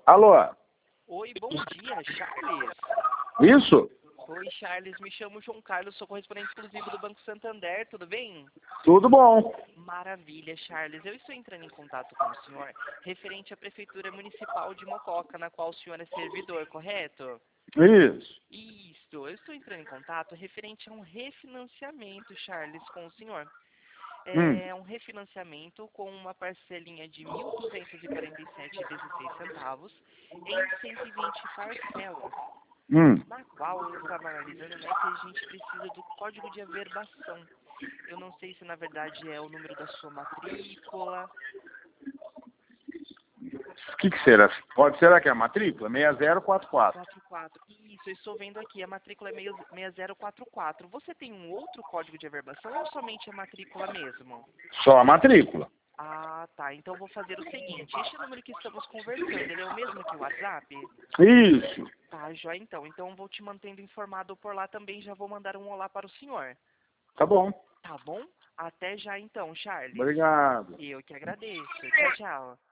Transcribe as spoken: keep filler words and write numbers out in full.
Alô? Oi, bom dia, Charles. Isso? Oi, Charles, me chamo João Carlos, sou correspondente exclusivo do Banco Santander, tudo bem? Tudo bom. Maravilha, Charles. Eu estou entrando em contato com o senhor referente à Prefeitura Municipal de Mococa, na qual o senhor é servidor, correto? Isso. Isso, eu estou entrando em contato referente a um refinanciamento, Charles, com o senhor. Hum. É um refinanciamento com uma parcelinha de mil duzentos e quarenta e sete vírgula dezesseis centavos em cento e vinte parcelas. Hum. Na qual eu estava analisando, né, que a gente precisa do código de averbação. Eu não sei se na verdade é o número da sua matrícula. O que, que será? Pode ser aqui a matrícula? seis zero quatro quatro. quatro quatro. Isso, eu estou vendo aqui, a matrícula é seis zero quatro quatro. Você tem um outro código de averbação ou somente a matrícula mesmo? Só a matrícula. Ah, tá. Então vou fazer o seguinte, este número que estamos conversando, ele é o mesmo que o WhatsApp? Isso. Tá, joia então. Então vou te mantendo informado por lá também, já vou mandar um olá para o senhor. Tá bom. Tá bom? Até já então, Charles. Obrigado. Eu que agradeço. Tchau, tchau.